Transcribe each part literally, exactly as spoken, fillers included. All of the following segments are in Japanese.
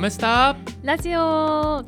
メスタラジオ。 はい、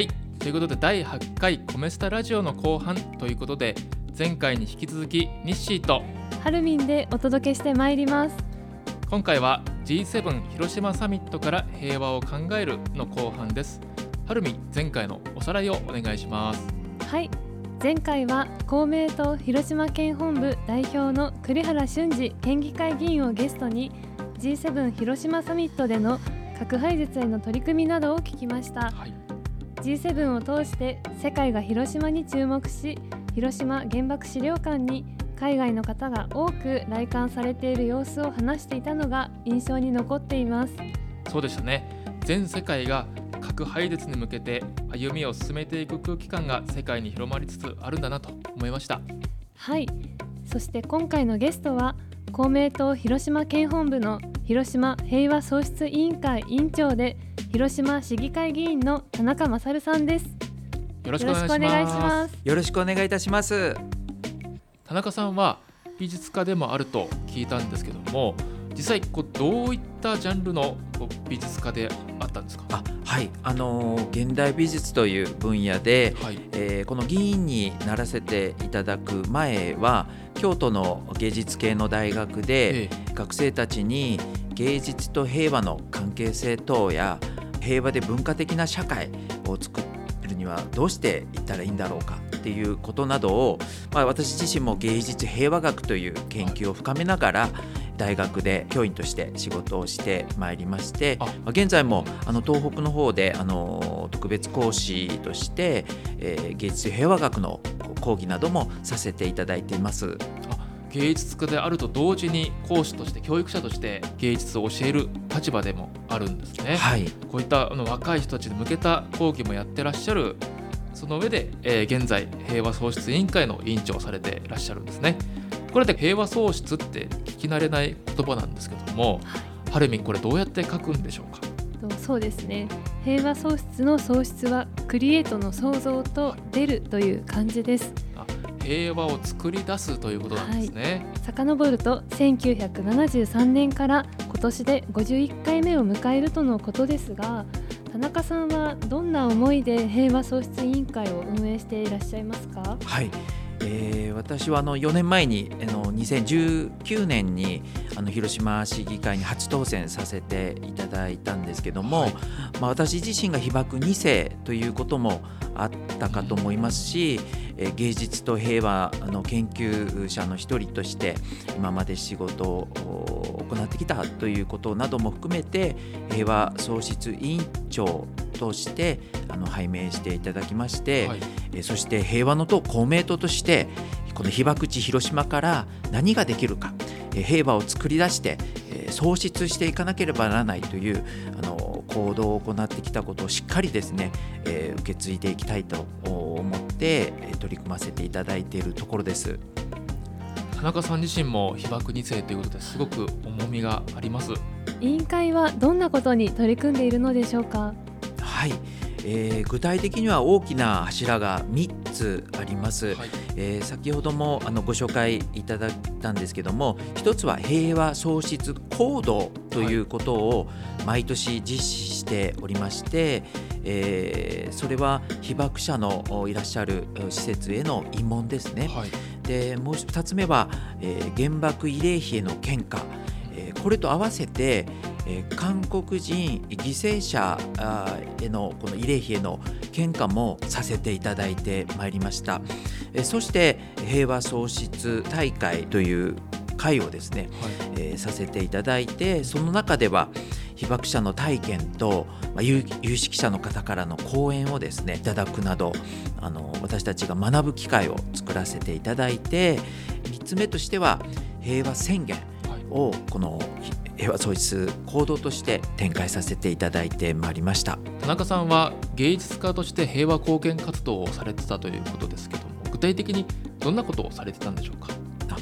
ということでだいはちかいコメスタラジオの後半ということで、前回に引き続きニッシーとハルミンでお届けしてまいります。 今回は ジーセブン 広島サミットから平和を考えるの後半です。ハルミン、前回のおさらいをお願いします。 はい、前回は公明党広島県本部代表の栗原俊二県議会議員をゲストに ジーセブン 広島サミットでの核廃絶への取り組みなどを聞きました。 はい、 ジーセブン を通して世界が広島に注目し、広島原爆資料館に海外の方が多く来館されている様子を話していたのが印象に残っています。 そうでしたね。全世界が核廃絶に向けて歩みを進めていく空気感が世界に広まりつつあるんだなと思いました。 はい、そして今回のゲストは公明党広島県本部の広島平和創出委員会委員長で広島市議会議員の田中勝さんです。 よろしくお願いします。 よろしくお願いいたします。 田中さんは美術家でもあると聞いたんですけども、実際こうどういったジャンルの美術家であったんですか？ あ、はい、あのー、現代美術という分野で、 はい、 えー、この議員にならせていただく前は京都の芸術系の大学で、ええ、学生たちに芸術と平和の関係性等や平和で文化的な社会を作るにはどうしていったらいいんだろうかっていうことなどを、まあ、私自身も芸術平和学という研究を深めながら大学で教員として仕事をしてまいりまして、あ現在もあの東北の方であの特別講師として、えー、芸術平和学の講義などもさせていただいています。 あ、芸術家であると同時に講師として教育者として芸術を教える立場でもあるんですね。 はい、 こういったあの若い人たちに向けた講義もやってらっしゃる。その上で、えー、現在平和創出委員会の委員長をされていらっしゃるんですね。これで平和創出って聞き慣れない言葉なんですけども、はい、ハルミン、これどうやって書くんでしょうか？ そうですね、平和創出の創出はクリエイトの創造と出るという漢字です。 あ、平和を作り出すということなんですね。 はい、遡るとせんきゅうひゃくななじゅうさんねんから今年でごじゅういっかいめを迎えるとのことですが、田中さんはどんな思いで平和創出委員会を運営していらっしゃいますか？ はい、えー、私はあのよねんまえにあのにせんじゅうきゅうねんにあの広島市議会に初当選させていただいたんですけども、はい、まあ、私自身が被爆にせいということもあったかと思いますし、えー、芸術と平和の研究者の一人として今まで仕事を行ってきたということなども含めて平和創出委員長としてあの拝命していただきまして、はい、えそして平和の党公明党としてこの被爆地広島から何ができるか、え平和を作り出して、え創出していかなければならないというあの行動を行ってきたことをしっかりですね、えー、受け継いでいきたいと思って取り組ませていただいているところです。 田中さん自身も被爆にせいということですごく重みがあります。 委員会はどんなことに取り組んでいるのでしょうか？ はい、えー、具体的には大きな柱がみっつあります。はい、えー、先ほどもあのご紹介いただいたんですけども、一つは平和創出行動ということを毎年実施しておりまして、えー、それは被爆者のいらっしゃる施設への慰問ですね。はい、でもうふたつめは、えー、原爆慰霊碑への献花、えー、これと合わせてえー、韓国人犠牲者へのこの慰霊碑への献花もさせていただいてまいりました。えー、そして平和創出大会という会をですね、はい、えー、させていただいて、その中では被爆者の体験と、まあ、有, 有識者の方からの講演をですねいただくなど、あの私たちが学ぶ機会を作らせていただいて、みっつめとしては平和宣言をこの平和創出行動として展開させていただいてまいりました。 田中さんは芸術家として平和貢献活動をされてたということですけども、具体的にどんなことをされてたんでしょうか？ あ、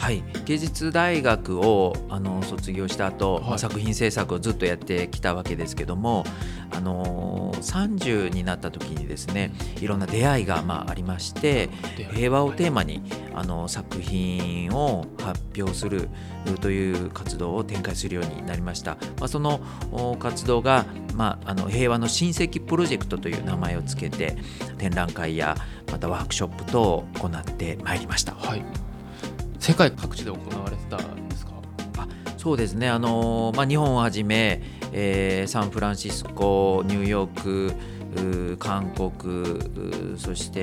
はい、芸術大学をあの卒業した後、 はいまあ、作品制作をずっとやってきたわけですけども、あのさんじゅうになった時にですね、いろんな出会いがまあありまして、平和をテーマにあの作品を発表するという活動を展開するようになりました。まあ、その活動が、まあ、あの平和の親戚プロジェクトという名前をつけて展覧会やまたワークショップ等を行ってまいりました。 はい、世界各地で行われてたんですか？ あ、そうですね、あの、まあ、日本をはじめ、えー、サンフランシスコ、ニューヨーク、韓国、そして、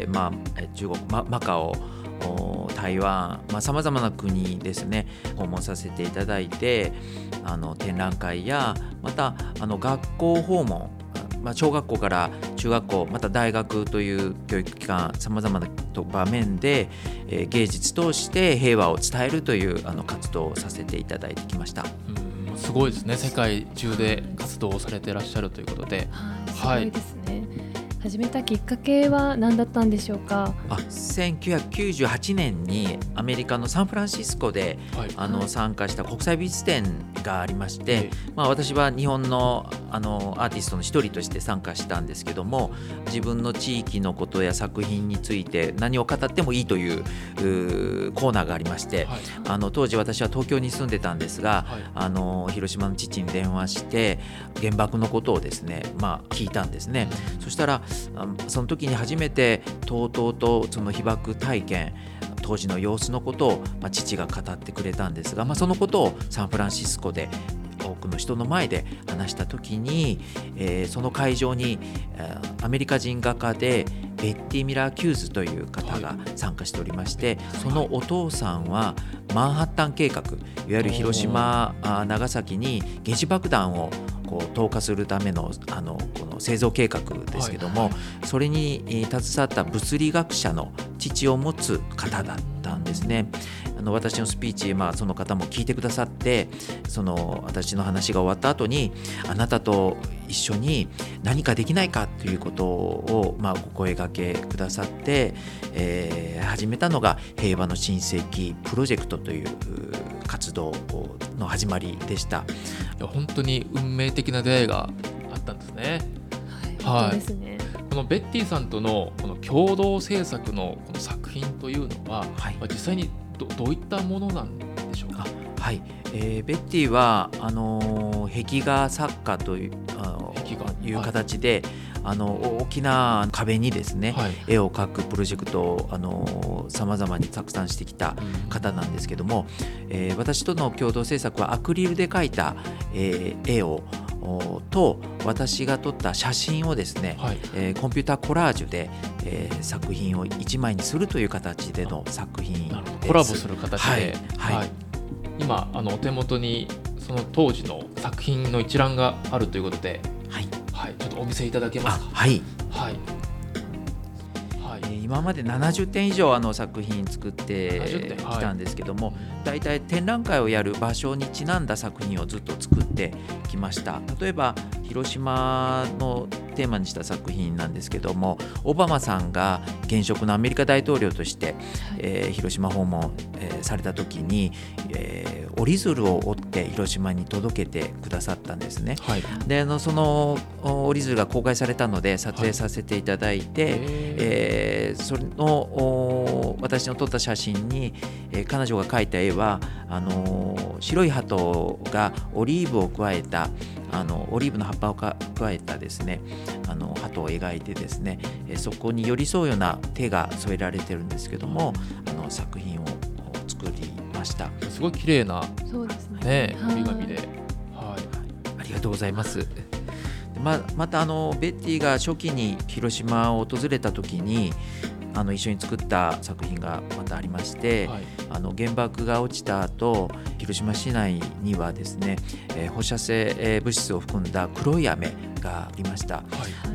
まあ、中国、マ, マカオ、台湾、さまざ、まな国ですね、訪問させていただいて、あの展覧会やまたあの学校訪問、まあ、小学校から中学校、また大学という教育機関、さまざまな場面で、えー、芸術通して平和を伝えるというあの活動をさせていただいてきました。 うん、すごいですね。世界中で活動をされていらっしゃるということで、 はい、すごいですね。始めたきっかけは何だったんでしょうか？ あ、せんきゅうひゃくきゅうじゅうはちねんにアメリカのサンフランシスコで、はい、あの参加した国際美術展がありまして、はい、まあ、私は日本の、あのアーティストの一人として参加したんですけども、自分の地域のことや作品について何を語ってもいいという、うコーナーがありまして、はい、あの当時私は東京に住んでたんですが、はい、あの広島の父に電話して原爆のことをですね、まあ、聞いたんですね。そしたらその時に初めてとうとうとその被爆体験、当時の様子のことを、まあ、父が語ってくれたんですが、まあ、そのことをサンフランシスコで多くの人の前で話した時に、えー、その会場にアメリカ人画家でベッティ・ミラー・キューズという方が参加しておりまして、はい、そのお父さんはマンハッタン計画、いわゆる広島、長崎に原子爆弾をこう投下するため の, あのこの製造計画ですけども、はいはい、それに携わった物理学者の父を持つ方だったんですね。あの私のスピーチ、まあ、その方も聞いてくださって、その私の話が終わった後に、あなたと一緒に何かできないかということを、まあ、お声掛けくださって、えー、始めたのが平和の親戚プロジェクトという活動の始まりでした。 いや、本当に運命的な出会いがあったんですね。 はい、はい、本当ですね。 このベッティさんとのこの共同制作のこの作品というのは、はい、実際に ど, どういったものなんでしょうか？ はい、えー、ベッティはあのー、壁画作家という、あのー、いう形で、はい、あの大きな壁にですね、はい、絵を描くプロジェクトをあのさまざまにたくさんしてきた方なんですけども、えー、私との共同制作はアクリルで描いた、えー、絵をと私が撮った写真をですね、はい、えー、コンピューターコラージュで、えー、作品を一枚にするという形での作品です。 コラボする形で、 はいはい、 今あのお手元にその当時の作品の一覧があるということで、はいはい、ちょっとお見せいただけますか？ はい、 はいはい、えー、今までななじゅってん以上あの作品作ってきたんですけども、だいたい展覧会をやる場所にちなんだ作品をずっと作ってきました。例えば広島のテーマにした作品なんですけども、オバマさんが現職のアメリカ大統領として、はい、えー、広島訪問、えー、された時に、えー、折り鶴を折って広島に届けてくださったんですね。はい、であのその折り鶴が公開されたので撮影させていただいて、はい、えー、それの私の撮った写真に、えー、彼女が描いた絵はあの白い鳩がオリーブを加えたあのオリーブの葉っぱを加えたですね、あの鳩を描いてですね、えそこに寄り添うような手が添えられてるんですけども、あの作品を作りました。 すごい綺麗な、 そうですね、 ね、折り紙で、はい、 ありがとうございます。で ま, またあのベッティが初期に広島を訪れた時にあの一緒に作った作品がまたありまして、はい、あの原爆が落ちた後、広島市内にはですね、えー、放射性、えー、物質を含んだ黒い雨がありました。はい、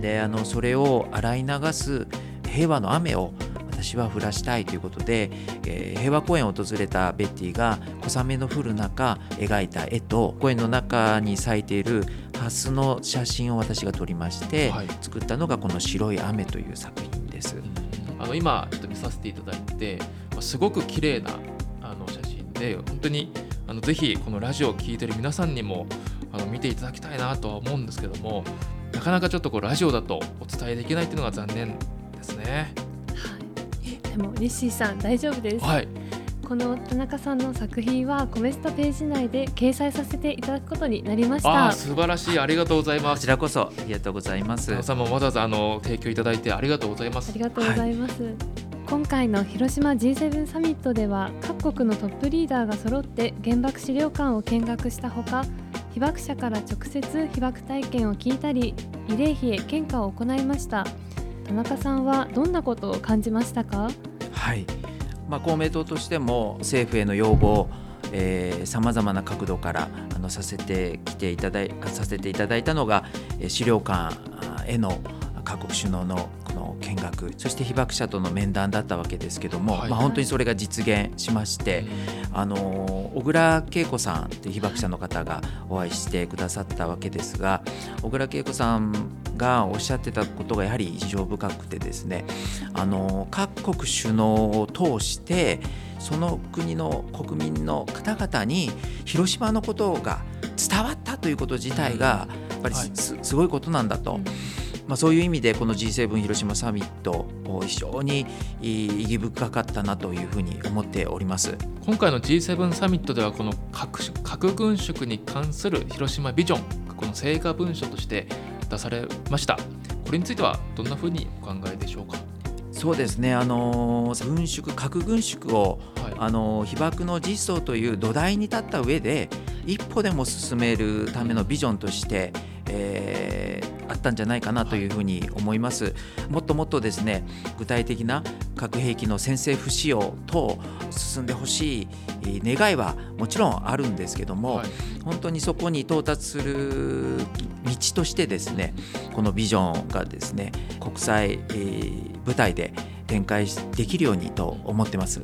であのそれを洗い流す平和の雨を私は降らしたいということで、えー、平和公園を訪れたベッティが小雨の降る中描いた絵と、公園の中に咲いているハスの写真を私が撮りまして、はい、作ったのがこの白い雨という作品です。 あの今ちょっと見させていただいて、すごく綺麗なあの写で、本当にあのぜひこのラジオを聞いてる皆さんにもあの見ていただきたいなとは思うんですけども、なかなかちょっとこうラジオだとお伝えできないっていうのが残念ですね。 はい、でもリッシーさん大丈夫です、 はい、 この田中さんの作品はコメストページ内で掲載させていただくことになりました。 あ、素晴らしい、ありがとうございます。 こちらこそありがとうございます。 皆さんもわざわざあの提供いただいてありがとうございます。 ありがとうございます、はい、今回の広島 ジーセブン サミットでは各国のトップリーダーが揃って原爆資料館を見学したほか、被爆者から直接被爆体験を聞いたり慰霊碑へ献花を行いました。田中さんはどんなことを感じましたか？ はい、まあ、公明党としても政府への要望さまざまな角度からあのさせてきていただいさせていただいたのが、えー、資料館への各国首脳のこの見学、そして被爆者との面談だったわけですけども、はい、まあ、本当にそれが実現しまして、うん、あの小倉恵子さんという被爆者の方がお会いしてくださったわけですが、小倉恵子さんがおっしゃってたことがやはり印象深くてですね、あの各国首脳を通してその国の国民の方々に広島のことが伝わったということ自体がやっぱり す,、はい、すごいことなんだと、うん、まあ、そういう意味でこの ジーセブン 広島サミット非常に意義深かったなというふうに思っております。 今回の ジーセブン サミットではこの 核, 核軍縮に関する広島ビジョン、この成果文書として出されました。これについてはどんなふうにお考えでしょうか？ そうですね、あの軍縮核軍縮を、はい、あの被爆の実相という土台に立った上で一歩でも進めるためのビジョンとして、えー、あったんじゃないかなというふうに思います。もっともっとですね、具体的な核兵器の先制不使用等進んでほしい願いはもちろんあるんですけども、はい、本当にそこに到達する道としてですね、このビジョンがですね国際、えー、舞台で展開できるようにと思ってます。はい、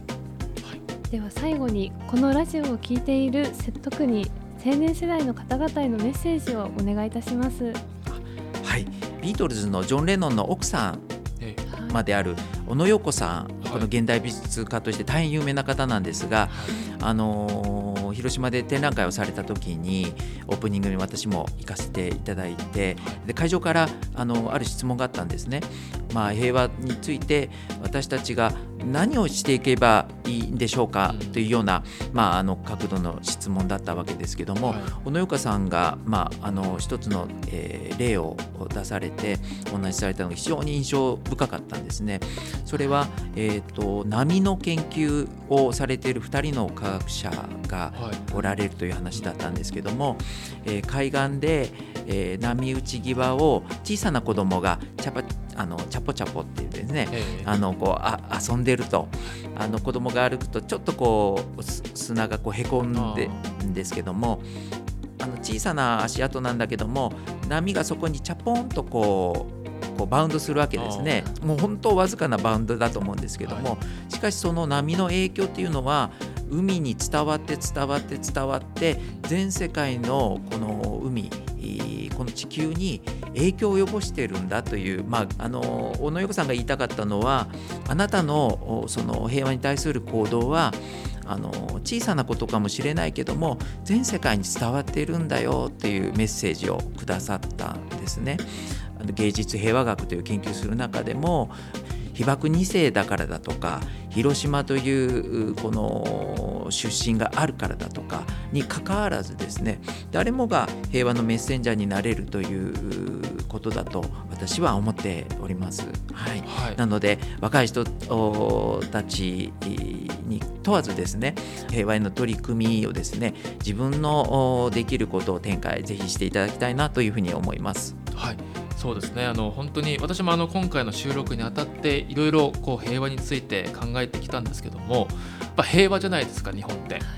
では最後にこのラジオを聞いている特に青年世代の方々へのメッセージをお願いいたします。 はい、ビートルズのジョン・レノンの奥さんまである小野洋子さん、この現代美術家として大変有名な方なんですが、あのー、広島で展覧会をされた時にオープニングに私も行かせていただいて、で会場からあのある質問があったんですね。まあ、平和について私たちが何をしていけばいいんでしょうかというような、まあ、あの角度の質問だったわけですけども、はい、小野洋子さんが、まあ、あの一つの、えー、例を出されてお話しされたのが非常に印象深かったんですね。それは、えーと、波の研究をされているふたりの科学者がおられるという話だったんですけども、えー、海岸で、えー、波打ち際を小さな子供がチャパあのチャポチャポっていうですね、えー、あのこうあ遊んでると、あの子供が歩くとちょっとこう砂がこうへこんでんですけども、あの小さな足跡なんだけども波がそこにチャポンとこうこうバウンドするわけですね。もう本当わずかなバウンドだと思うんですけども、はい、しかしその波の影響っていうのは海に伝わって伝わって伝わって全世界のこの海、この地球に影響を及ぼしているんだという、まあ、あの小野洋子さんが言いたかったのは、あなたのその平和に対する行動はあの小さなことかもしれないけども全世界に伝わっているんだよっていうメッセージをくださったんですね。あの芸術平和学という研究する中でも被爆に世だからだとか広島というこの出身があるからだとかに関わらずですね、誰もが平和のメッセンジャーになれるということだと私は思っております。はいはい、なので若い人たちに問わずですね、平和への取り組みをですね自分のできることを展開ぜひしていただきたいなというふうに思います。 はい、そうですね、あの本当に私もあの今回の収録にあたっていろいろこう平和について考えてきたんですけども、やっぱ平和じゃないですか日本って、はい、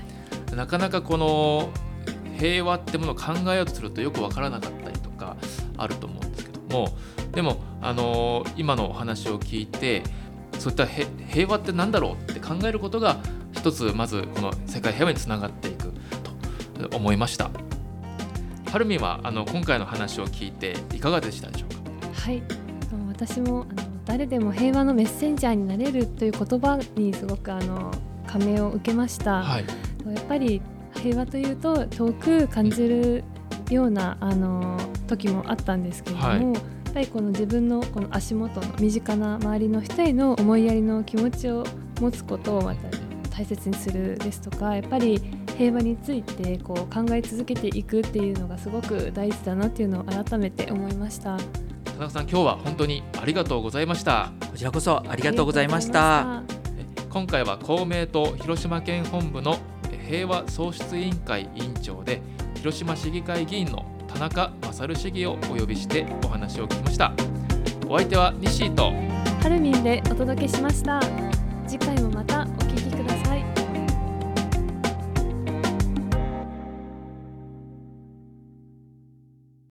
なかなかこの平和ってものを考えようとするとよく分からなかったりとかあると思うんですけども、でもあの今のお話を聞いてそういった平和って何だろうって考えることが一つまずこの世界平和につながっていくと思いました。はるみはあの今回の話を聞いていかがでしたでしょうか？ はい、私もあの誰でも平和のメッセンジャーになれるという言葉にすごくあの感銘を受けました。はい、 やっぱり平和というと遠く感じるようなあの時もあったんですけれども、はい、やっぱりこの自分のこの足元の身近な周りの人への思いやりの気持ちを持つことをまた大切にするですとか、やっぱり平和についてこう考え続けていくっていうのがすごく大事だなっていうのを改めて思いました。 田中さん、今日は本当にありがとうございました。 こちらこそありがとうございました。 今回は公明党広島県本部の平和創出委員会委員長で広島市議会議員の田中勝市議をお呼びしてお話を聞きました。お相手は西井とはるみんでお届けしました。次回もまたお